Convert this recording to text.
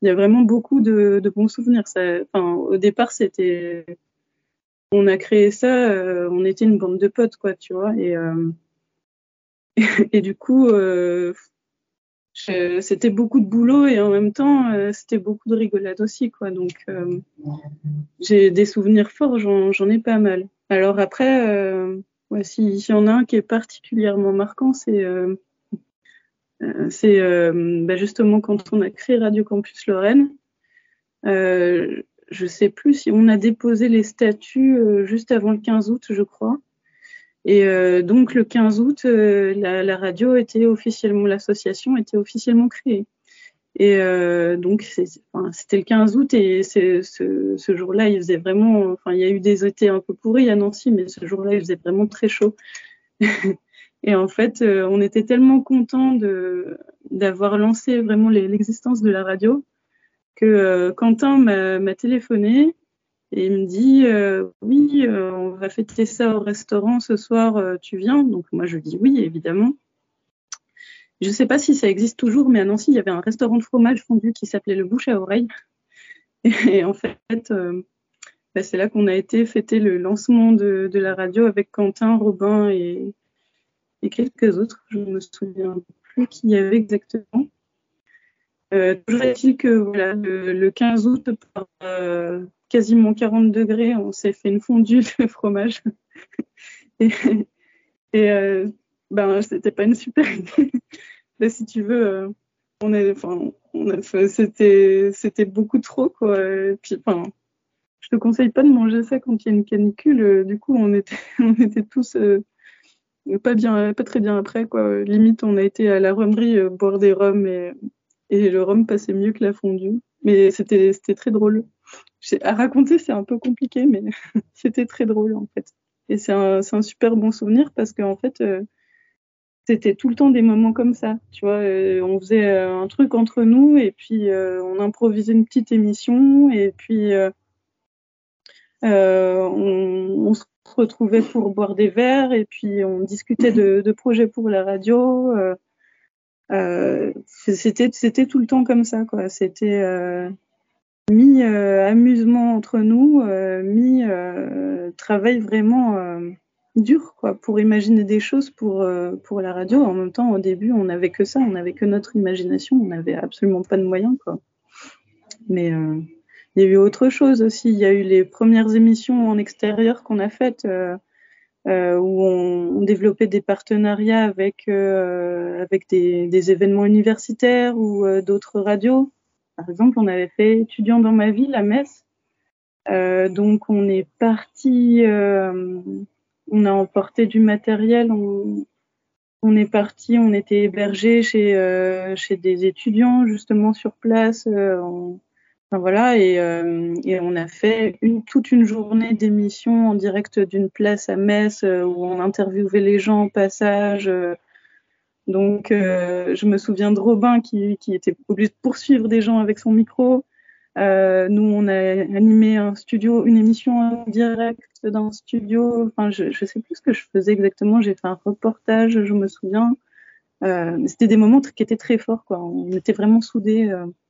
il y a vraiment beaucoup de bons souvenirs. Au départ, on a créé ça, on était une bande de potes, quoi, tu vois. Et du coup, c'était beaucoup de boulot et en même temps, c'était beaucoup de rigolade aussi, quoi. Donc, j'ai des souvenirs forts, j'en ai pas mal. Alors après, s'il y en a un qui est particulièrement marquant, c'est justement quand on a créé Radio Campus Lorraine. Je sais plus si on a déposé les statuts juste avant le 15 août, je crois. Et donc le 15 août, la radio était officiellement, l'association était officiellement créée. Et donc c'était le 15 août et ce jour-là, il faisait vraiment, il y a eu des étés un peu pourris à Nancy, mais ce jour-là, il faisait vraiment très chaud. Et en fait, on était tellement contents d'avoir lancé vraiment l'existence de la radio que Quentin m'a téléphoné et il me dit oui, on va fêter ça au restaurant ce soir, tu viens? Donc moi je dis oui, évidemment. Je ne sais pas si ça existe toujours, mais à Nancy, il y avait un restaurant de fromage fondu qui s'appelait le Bouche à Oreille. Et en fait, c'est là qu'on a été fêter le lancement de la radio avec Quentin, Robin et quelques autres. Je ne me souviens plus qui y avait exactement. Toujours est-il que voilà, le 15 août, par quasiment 40 degrés, on s'est fait une fondue de fromage. Et c'était pas une super idée. Là, si tu veux, c'était beaucoup trop, quoi. Et puis, je te conseille pas de manger ça quand il y a une canicule. Du coup, on était tous pas très bien après, quoi. Limite, on a été à la rhumerie boire des rhums et le rhum passait mieux que la fondue. Mais c'était très drôle. À raconter, c'est un peu compliqué, mais c'était très drôle, en fait. Et c'est un super bon souvenir parce qu'en fait, c'était tout le temps des moments comme ça. Tu vois, on faisait un truc entre nous et puis on improvisait une petite émission et puis on se retrouvait pour boire des verres et puis on discutait de projets pour la radio. C'était tout le temps comme ça, quoi. C'était mi-amusement entre nous, mi-travail vraiment dur, quoi, pour imaginer des choses pour la radio. En même temps, au début, on n'avait que ça, on n'avait que notre imagination, on n'avait absolument pas de moyens, quoi. Mais il y a eu autre chose aussi. Il y a eu les premières émissions en extérieur qu'on a faites où on développait des partenariats avec des événements universitaires ou d'autres radios. Par exemple, on avait fait Étudiants dans ma ville à Metz. Donc, on est parti, on a emporté du matériel, on est parti, on était hébergé chez des étudiants justement sur place. Voilà, et on a fait toute une journée d'émission en direct d'une place à Metz où on interviewait les gens en passage. Donc, je me souviens de Robin qui était obligé de poursuivre des gens avec son micro. Nous, on a animé une émission en direct dans un studio. Enfin, je sais plus ce que je faisais exactement. J'ai fait un reportage, je me souviens. C'était des moments qui étaient très forts, quoi. On était vraiment soudés.